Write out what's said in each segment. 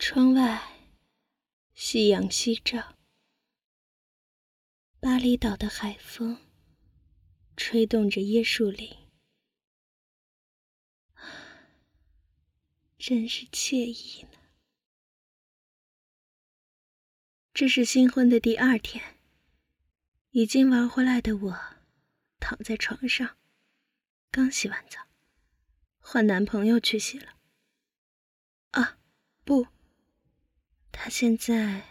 窗外，夕阳西照，巴厘岛的海风吹动着椰树林，真是惬意呢。这是新婚的第2天，已经玩回来的我躺在床上，刚洗完澡，换男朋友去洗了。啊，不，他现在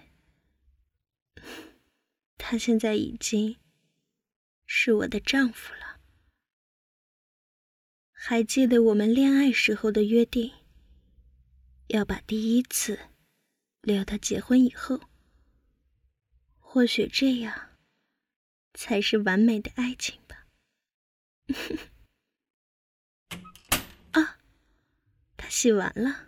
已经是我的丈夫了。还记得我们恋爱时候的约定，要把第一次留到结婚以后，或许这样才是完美的爱情吧。啊，他洗完了。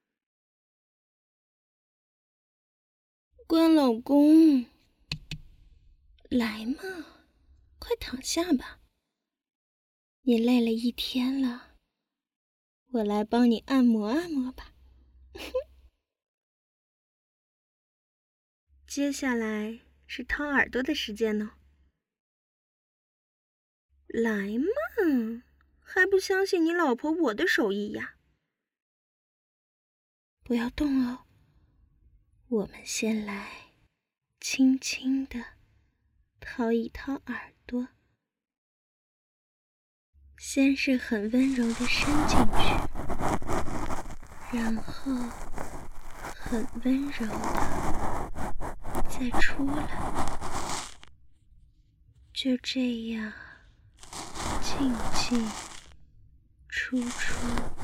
关老公，来嘛，快躺下吧。你累了一天了，我来帮你按摩按摩吧。接下来是掏耳朵的时间呢。来嘛，还不相信你老婆我的手艺呀？不要动哦，我们先来轻轻地掏一掏耳朵。先是很温柔地伸进去，然后很温柔地再出来，就这样进进出出，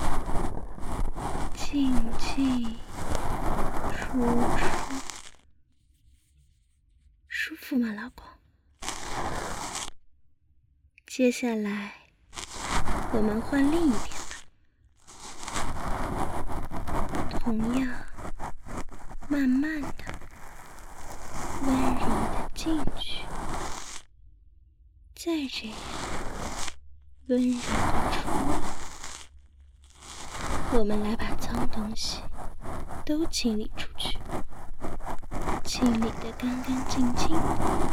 进进出出，舒服吗，老公？接下来我们换另一边吧，同样慢慢的、温柔的进去，再这样温柔的出来。我们来把脏东西都清理出去，清理得干干净净的。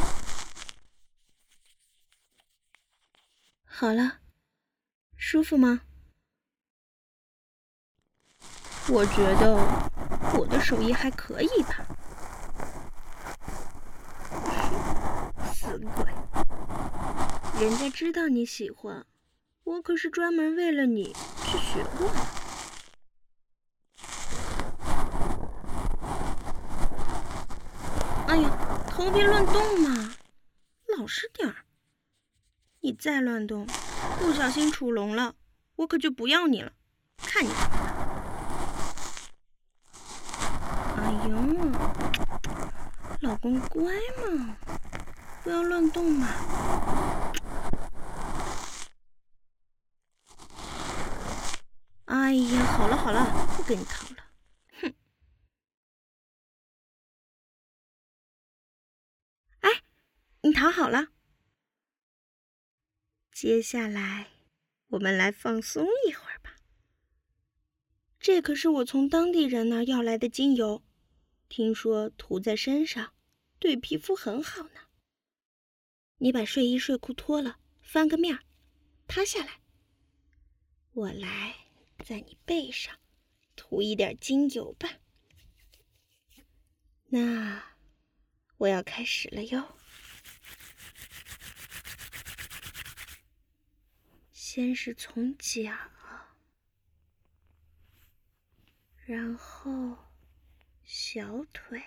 好了，舒服吗？我觉得我的手艺还可以吧。死鬼，人家知道你喜欢，我可是专门为了你去学过的。哎呀，头别乱动嘛，老实点儿。你再乱动，不小心触龙了，我可就不要你了，看你怎么办。哎呀，老公乖嘛，不要乱动嘛。哎呀，好了好了，不跟你讨了，哼。哎，你躺好了。接下来我们来放松一会儿吧。这可是我从当地人那儿要来的精油，听说涂在身上对皮肤很好呢。你把睡衣睡裤脱了，翻个面，趴下来，我来在你背上涂一点精油吧。那我要开始了哟。先是从脚，然后小腿、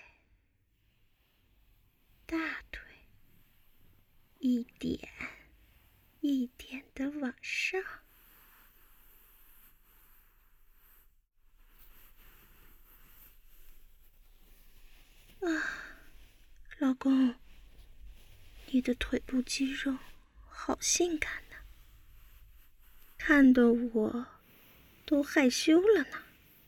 大腿，一点一点的往上。啊，老公，你的腿部肌肉好性感呢，看得我都害羞了呢。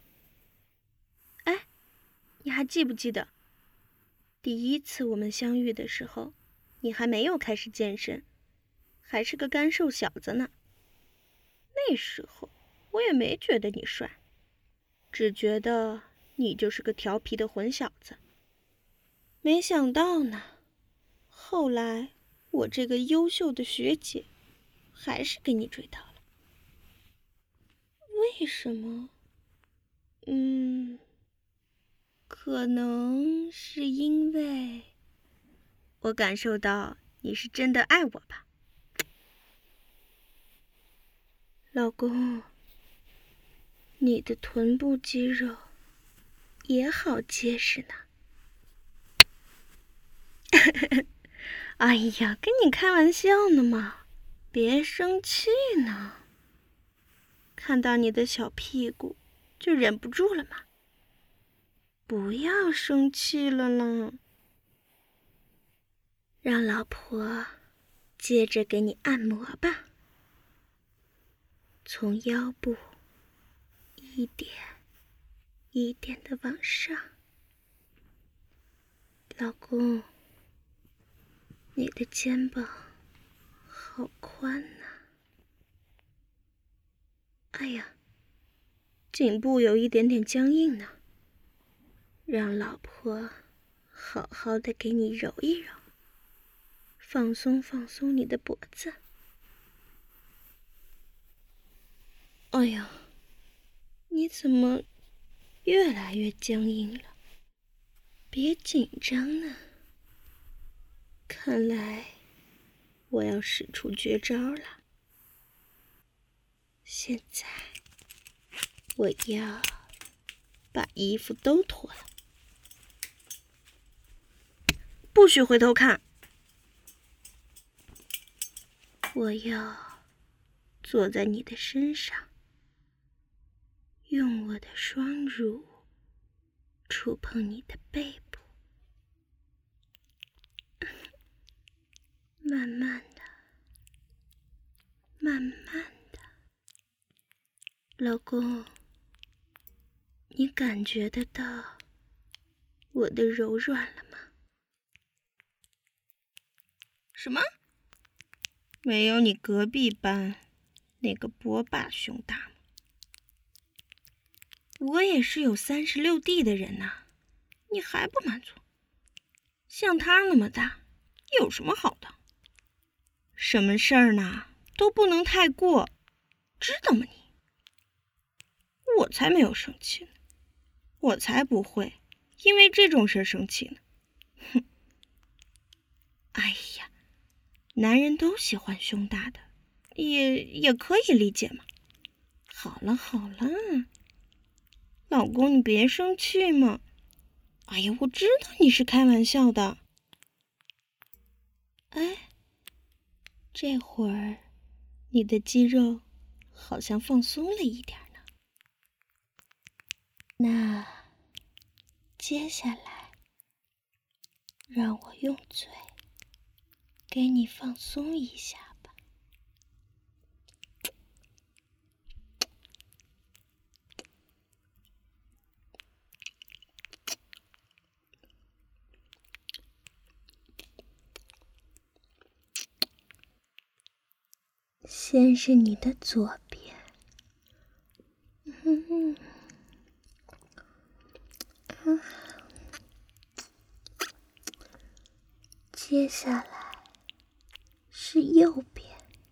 哎，你还记不记得第一次我们相遇的时候，你还没有开始健身，还是个干瘦小子呢。那时候我也没觉得你帅，只觉得你就是个调皮的混小子。没想到呢，后来我这个优秀的学姐还是给你追到了。为什么？可能是因为我感受到你是真的爱我吧。老公，你的臀部肌肉也好结实呢。哎呀，跟你开玩笑呢嘛，别生气呢。看到你的小屁股就忍不住了嘛。不要生气了啦，让老婆接着给你按摩吧，从腰部一点一点的往上。老公，你的肩膀好宽呐。哎呀，颈部有一点点僵硬呢，让老婆好好的给你揉一揉，放松放松你的脖子。哎呀，你怎么越来越僵硬了？别紧张呢。看来我要使出绝招了。现在我要把衣服都脱了，不许回头看。我要坐在你的身上，用我的双乳触碰你的背部，慢慢的，慢慢的。老公，你感觉得到我的柔软了吗？什么？没有你隔壁班那个波霸胸大吗？我也是有36D 的人呐，你还不满足？像他那么大，有什么好的？什么事儿呢，都不能太过，知道吗你？我才没有生气呢，我才不会因为这种事生气呢。哼！哎呀，男人都喜欢胸大的，也可以理解嘛。好了好了，老公你别生气嘛。哎呀，我知道你是开玩笑的。哎，这会儿你的肌肉好像放松了一点呢。那接下来让我用嘴给你放松一下吧。先是你的左边，接下来是右边。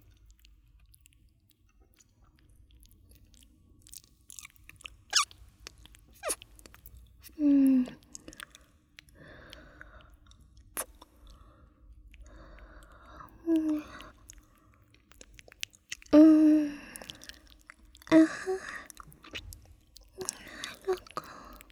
老公，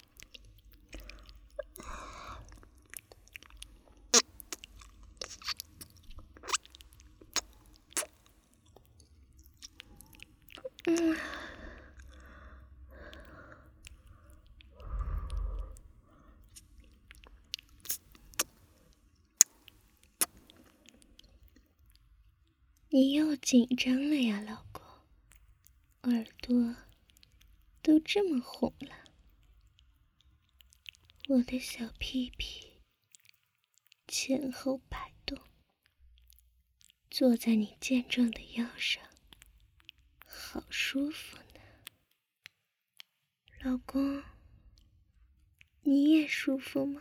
你又紧张了呀，老公，耳朵都这么红了。我的小屁屁前后摆动，坐在你健壮的腰上，好舒服呢。老公， 你也舒服吗？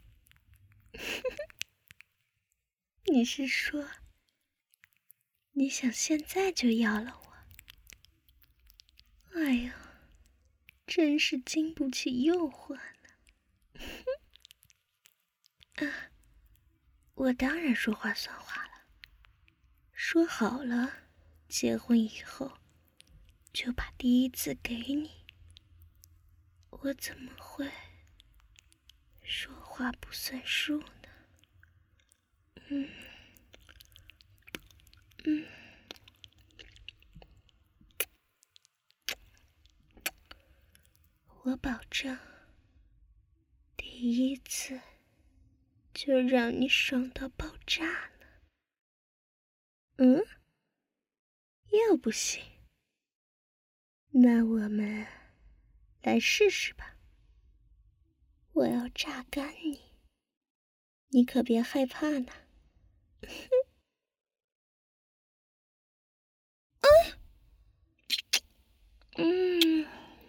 你是说，你想现在就要了我？哎呀，真是经不起诱惑呢。啊，我当然说话算话了。说好了，结婚以后就把第一次给你。我怎么会说话不算数呢？我保证，第一次就让你爽到爆炸呢。又不行，那我们来试试吧。我要榨干你，你可别害怕呢。嗯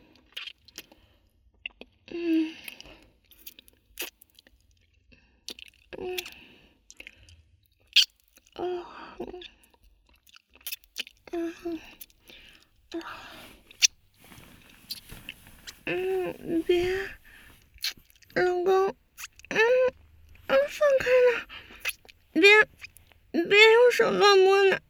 嗯嗯哦别，老公，放开了，别用手乱摸呢。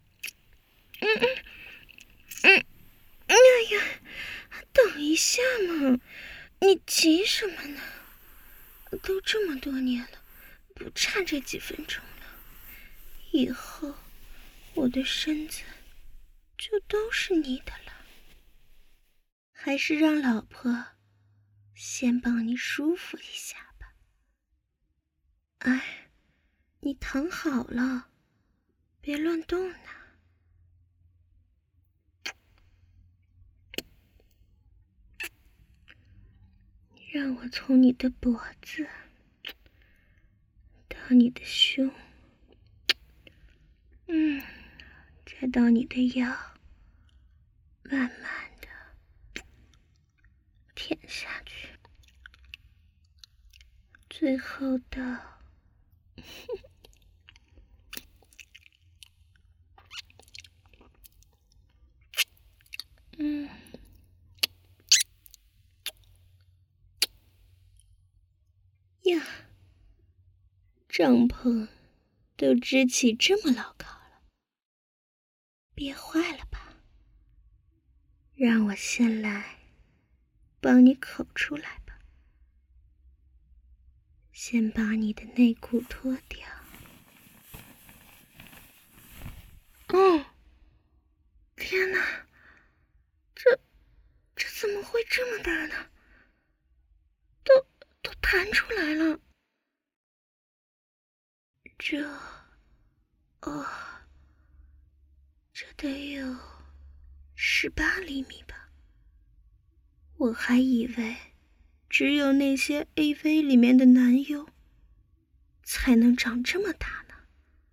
哎呀，等一下嘛，你急什么呢？都这么多年了，不差这几分钟了。以后我的身子就都是你的了。还是让老婆先帮你舒服一下吧。哎，你躺好了，别乱动呢。让我从你的脖子到你的胸，再到你的腰，慢慢的舔下去，最后到呀，帐篷都支起这么牢靠了，憋坏了吧？让我先来帮你口出来吧。先把你的内裤脱掉。天哪，这怎么会这么大呢？都弹出来了。这得有18厘米吧？我还以为只有那些 AV 里面的男优才能长这么大呢。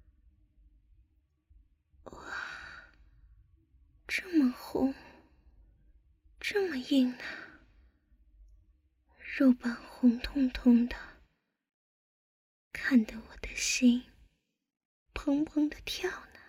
哇，这么红，这么硬呢，肉板红彤彤的，看得我的心砰砰的跳呢。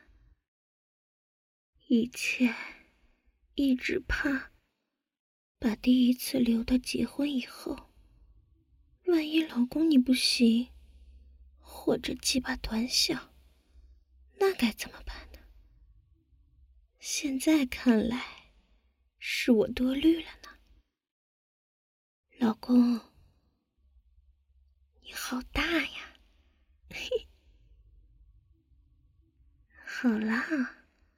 以前一直怕把第一次留到结婚以后，万一老公你不行，或者鸡巴短小，那该怎么办呢？现在看来是我多虑了呢。老公，你好大呀。好啦，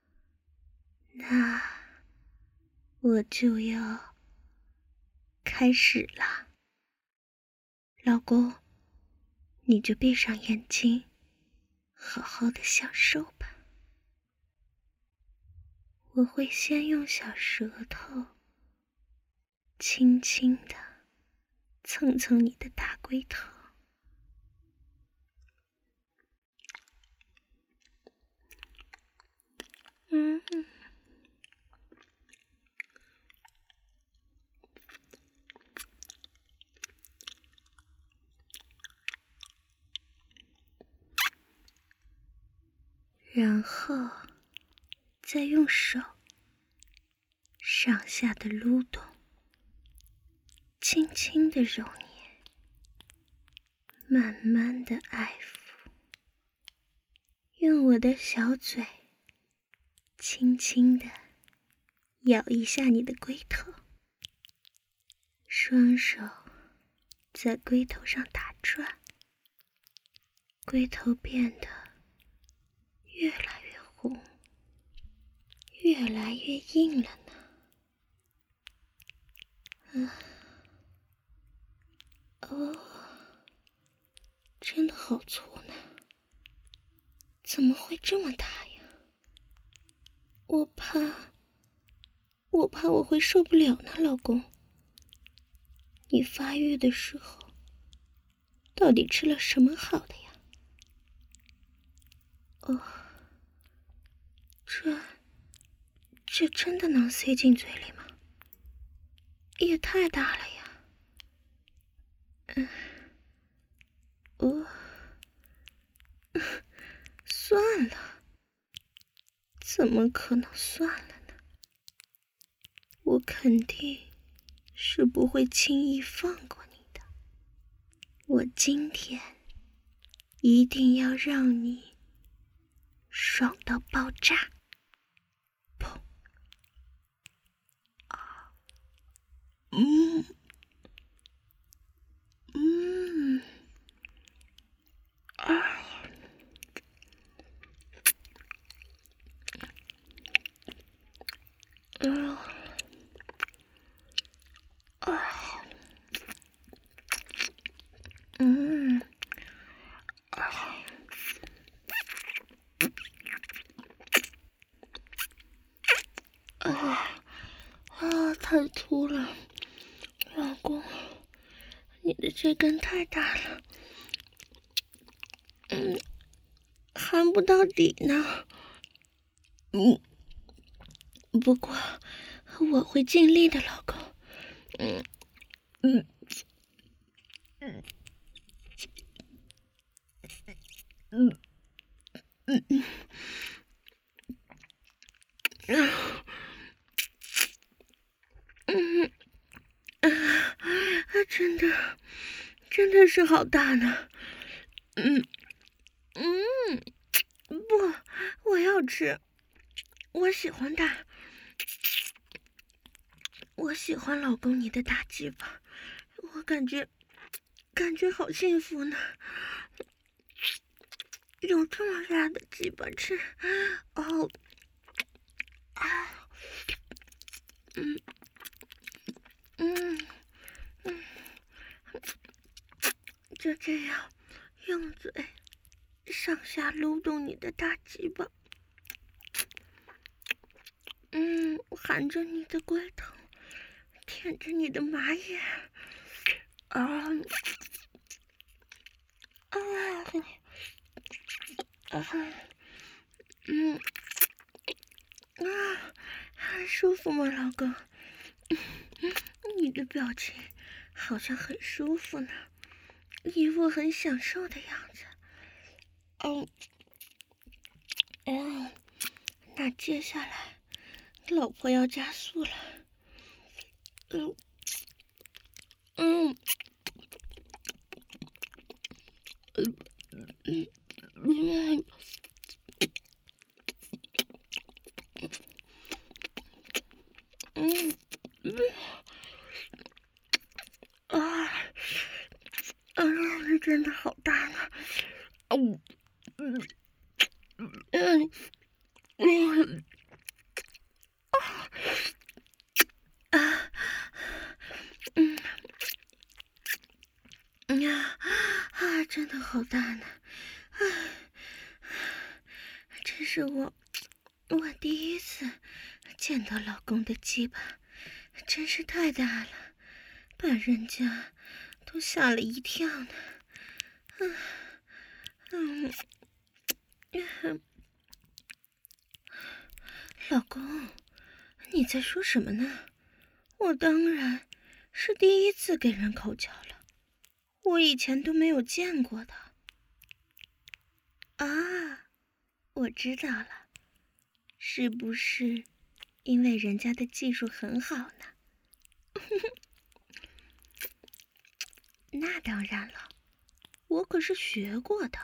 那我就要开始啦。老公，你就闭上眼睛，好好的享受吧。我会先用小舌头轻轻的蹭蹭你的大龟头。 然后再用手上下的撸动，轻轻的揉捏，慢慢的爱抚，用我的小嘴轻轻的咬一下你的龟头，双手在龟头上打转，龟头变得越来越红，越来越硬了呢。真的好粗呢，怎么会这么大呀？我怕我会受不了呢，老公。你发育的时候，到底吃了什么好的呀？这真的能塞进嘴里吗？也太大了呀。算了，怎么可能算了呢？我肯定是不会轻易放过你的。我今天一定要让你爽到爆炸！砰！太粗了，老公，你的这根太大了，含不到底呢。不过我会尽力的，老公。真的是好大呢。不，我要吃，我喜欢大，我喜欢老公你的大鸡巴，我感觉好幸福呢，有这么大的鸡巴吃，就这样用嘴上下撸动你的大鸡巴，含着你的龟头，舔着你的马眼，还舒服吗，老公？你的表情好像很舒服呢，一副很享受的样子。那接下来，老婆要加速了。这真的好大呢。真的好大呢。这是我第一次见到老公的鸡巴，真是太大了，把人家都吓了一跳呢。老公，你在说什么呢？我当然是第一次给人口交了，我以前都没有见过的。 我知道了，是不是因为人家的技术很好呢？那当然了，我可是学过的。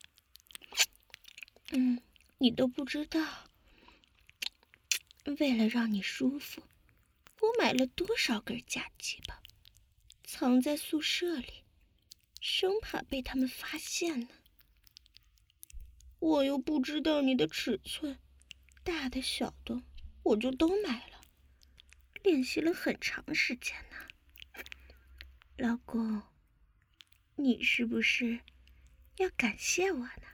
你都不知道，为了让你舒服，我买了多少根假鸡巴，藏在宿舍里，生怕被他们发现呢。我又不知道你的尺寸，大的小的我就都买了，练习了很长时间呢。老公，你是不是要感谢我呢？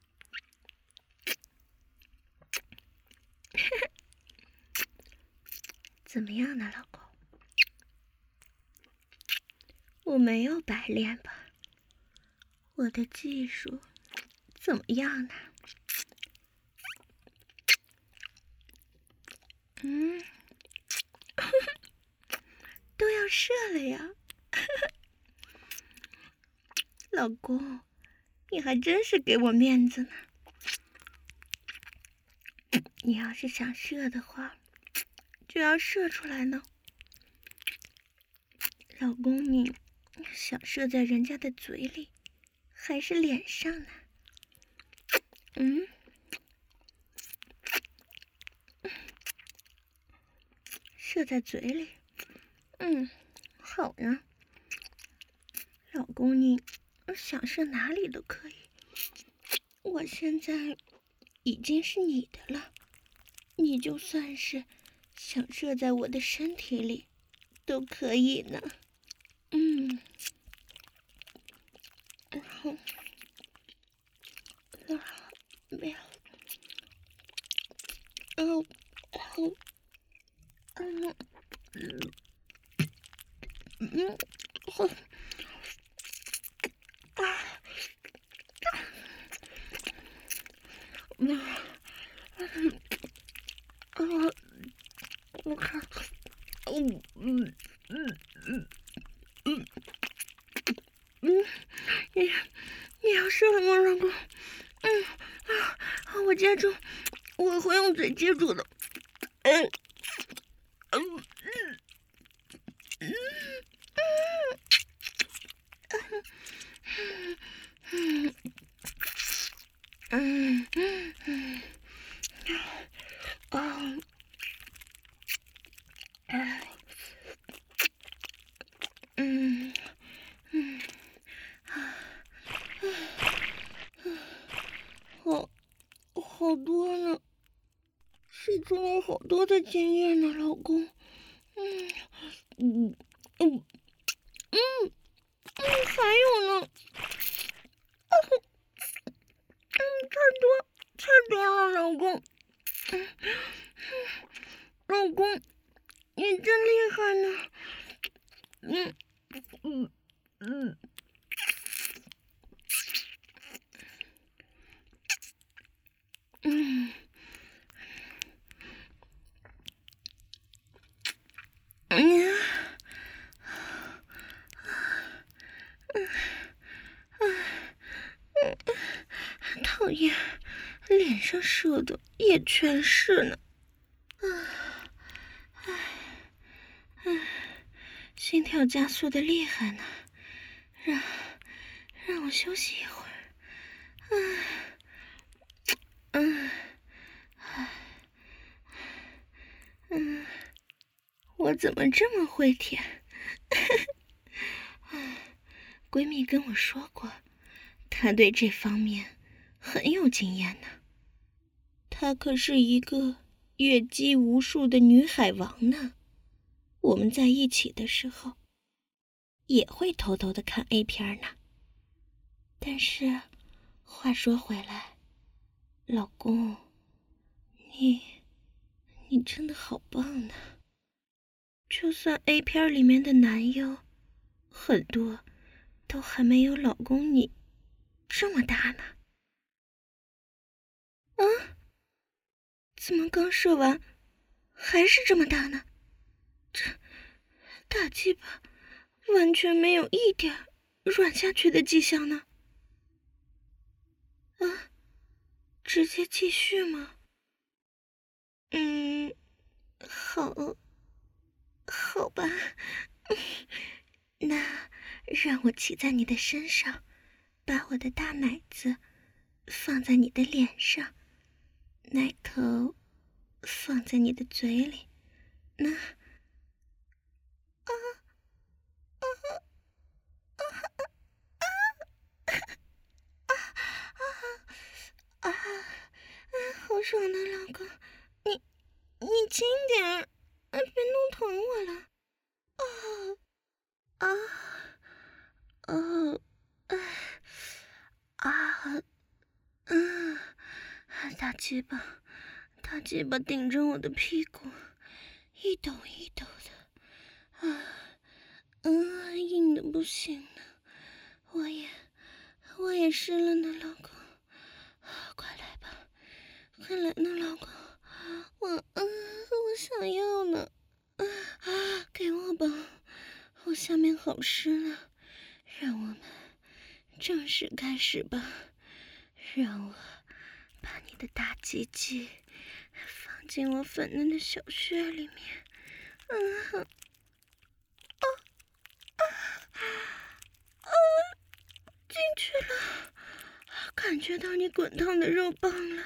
怎么样呢，老公？我没有白练吧？我的技术怎么样呢？都要射了呀！老公，你还真是给我面子呢。你要是想射的话，就要射出来呢。老公，你想射在人家的嘴里，还是脸上呢？射在嘴里。好呀。老公，你想射哪里都可以。我现在已经是你的了，你就算是想射在我的身体里，都可以呢。然后，没有，我看，你要射了吗，老公？我接住，我会用嘴接住的。好多呢，射出来好多的精液呢，老公。还有呢。太多了，老公。老公，你真厉害呢。讨厌，脸上射的也全是呢。心跳加速的厉害呢，让我休息一会儿。我怎么这么会舔？闺蜜跟我说过，她对这方面很有经验呢。她可是一个越击无数的女海王呢。我们在一起的时候，也会偷偷的看 A 片呢。但是，话说回来，老公，你真的好棒呢。就算 A 片里面的男优，很多都还没有老公你这么大呢。怎么刚射完，还是这么大呢？这大鸡巴完全没有一点软下去的迹象呢。 直接继续吗？好吧，那让我骑在你的身上，把我的大奶子放在你的脸上，奶头放在你的嘴里，那好爽的老公，你轻点儿，别弄疼我了。啊哦啊嗯，大鸡巴顶着我的屁股，一抖一抖的，硬的不行了。我也湿了呢，老公，快来吧，快来呢，老公，我想要呢，给我吧，我下面好湿啊，让我们正式开始吧，让我把你的大鸡鸡放进我粉嫩的小穴里面，进去了，感觉到你滚烫的肉棒了，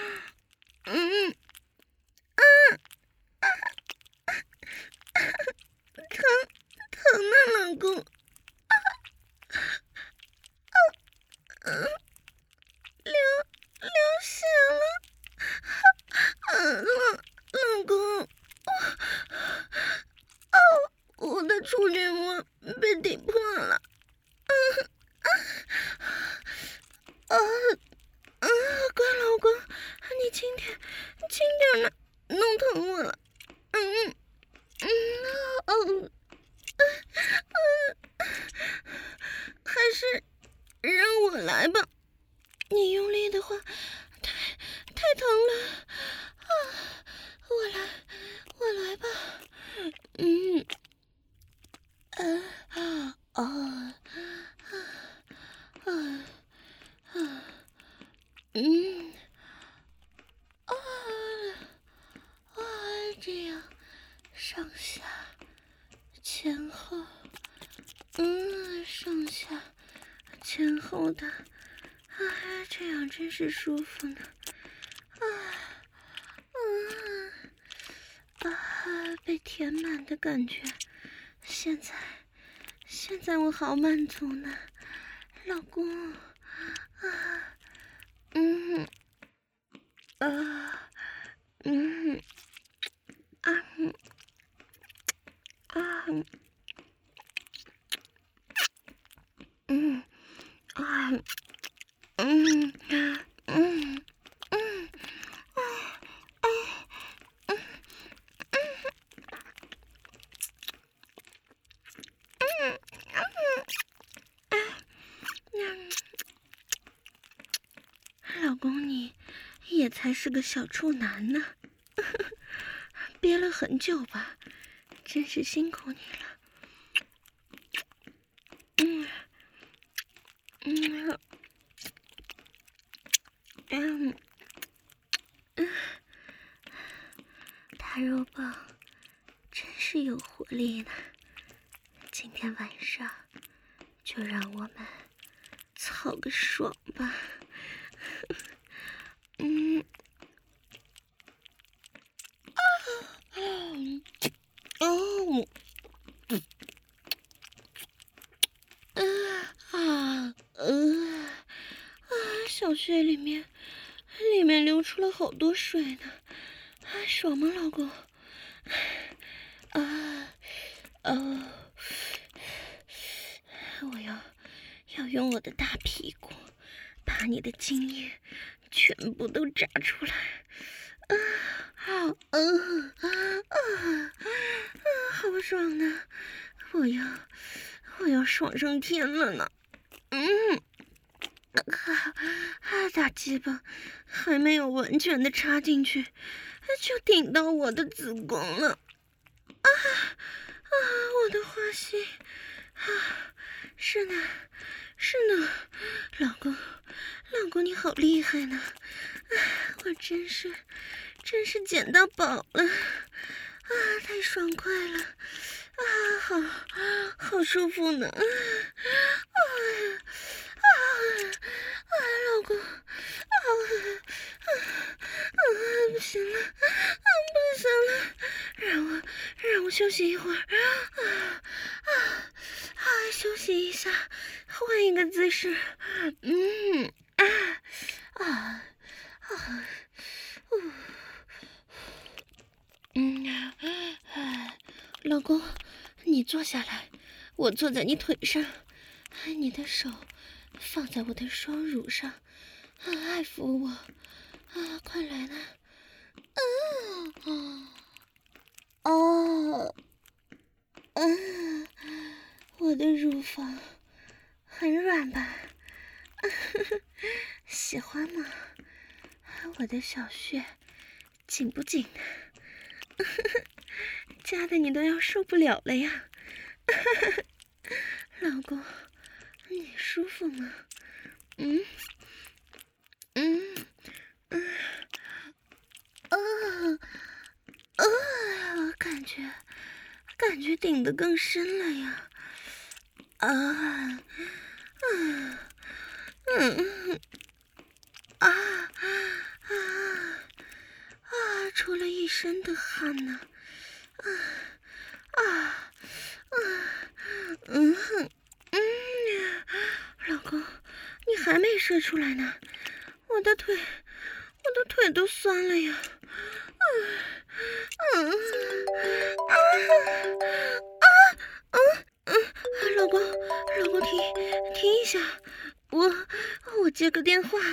疼啊，老公，流血了，老公，我的处女膜被顶破了，乖老公，你轻点呢，弄疼我了，还是让我来吧，你用力的话太疼了，我来吧，这样上下前后，上下前后的，这样真是舒服呢，被填满的感觉，现在我好满足呢，老公，老公你也才是个小处男呢，憋了很久吧，真是辛苦你了。大肉棒真是有活力呢，今天晚上就让我们操个爽吧。小穴里面流出了好多水呢，爽吗，老公？我要用我的大屁股把你的精液全部都炸出来，好爽呢！我要爽上天了呢！大鸡巴还没有完全的插进去，就顶到我的子宫了！我的花心！是呢，老公你好厉害呢！ 我真是捡到宝了！太爽快了！好舒服呢！老公，不行了，不行了，让我休息一会儿，休息一下，换一个姿势，老公，你坐下来，我坐在你腿上，你的手放在我的双乳上，爱抚我，快来了，我的乳房很软吧？喜欢吗？我的小穴紧不紧？夹的你都要受不了了呀！老公，你舒服吗？感觉顶得更深了呀！出了一身的汗呢！老公，你还没射出来呢，我的腿都酸了呀！老公，停一下，我接个电话。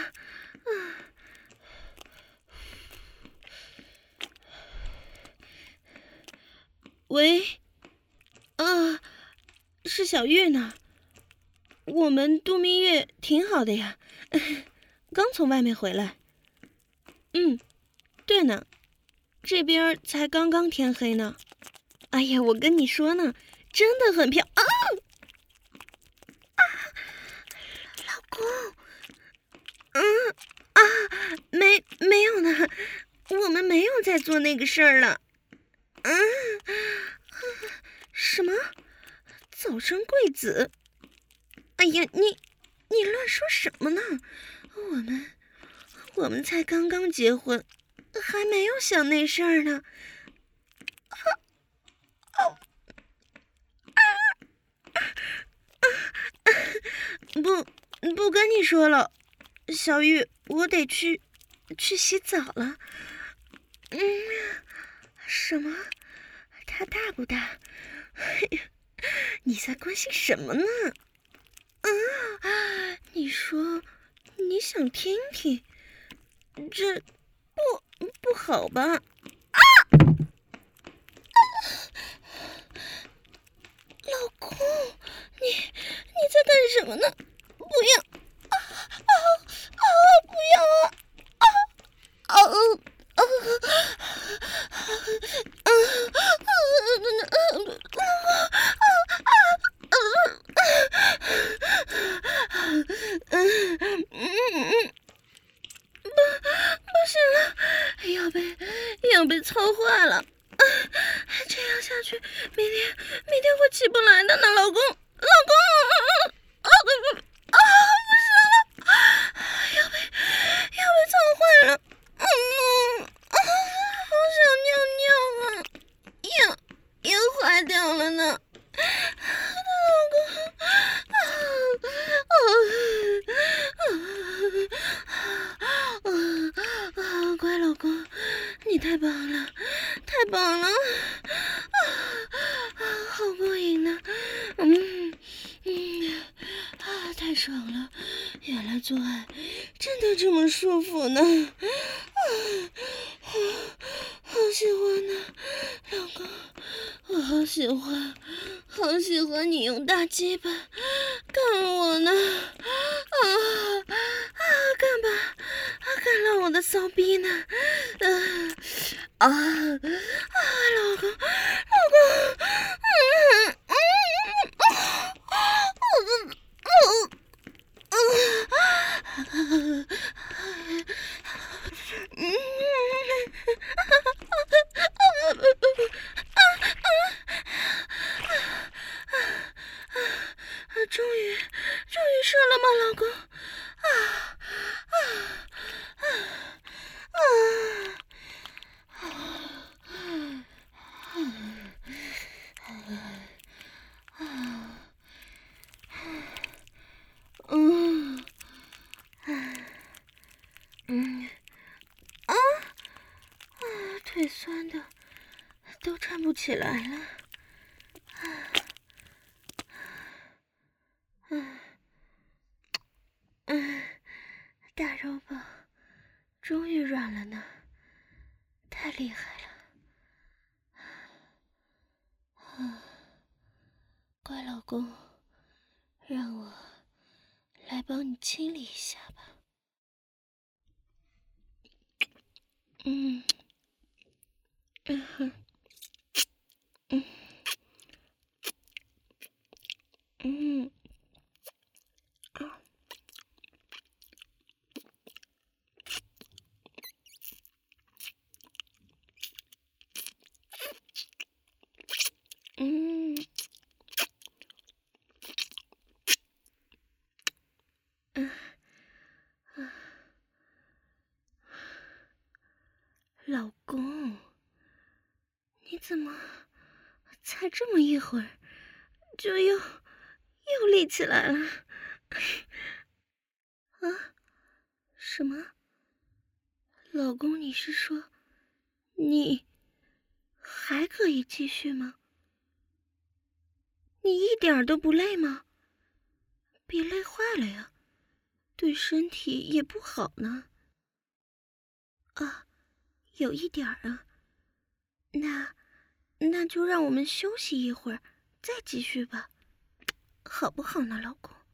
喂，是小玉呢。我们度蜜月挺好的呀，刚从外面回来。对呢，这边才刚刚天黑呢。哎呀，我跟你说呢，真的很漂老公，没有呢，我们没有在做那个事儿了。什么？早生贵子？哎呀，你乱说什么呢？我们才刚刚结婚，还没有想那事儿呢。不跟你说了，小玉，我得去洗澡了。什么？他大不大？你在关心什么呢？你说你想听听，这不好吧？老公，你在干什么呢？不要！不要不行了，要被操坏了！这样下去，明天会起不来的呢，老公！不行了，要被操坏了！好想尿尿啊，又坏掉了呢。乖老公，你太棒了，好过瘾呢，太爽了，原来做爱真的这么舒服呢，好喜欢呢，老公，我好喜欢你用大鸡巴干我呢，干吧，干了我的骚逼呢，老公， 终于射了吗，老公？腿酸的都站不起来了。大肉棒终于软了呢，太厉害了。乖老公，让我来帮你清理一下吧。老公，你怎么才这么一会儿就又立起来了？什么？老公，你是说你还可以继续吗？你一点儿都不累吗？别累坏了呀，对身体也不好呢。有一点儿啊。那就让我们休息一会儿，再继续吧，好不好呢，老公？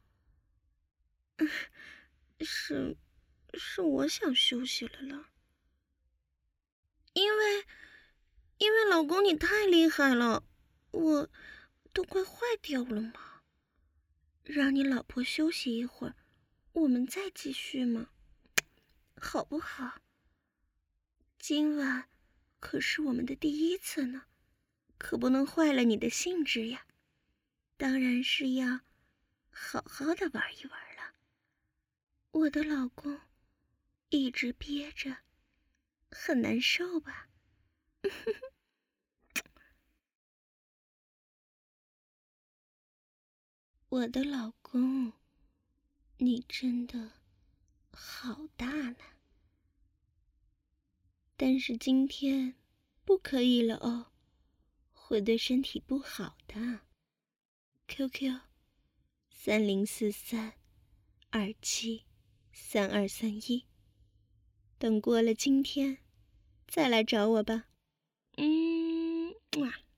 是我想休息了啦。因为老公你太厉害了，我都快坏掉了嘛。让你老婆休息一会儿，我们再继续嘛，好不好？今晚可是我们的第一次呢，可不能坏了你的兴致呀。当然是要好好的玩一玩了。我的老公一直憋着，很难受吧？我的老公，你真的好大呢。但是今天不可以了哦，会对身体不好的。QQ 3043273231，等过了今天再来找我吧。哇。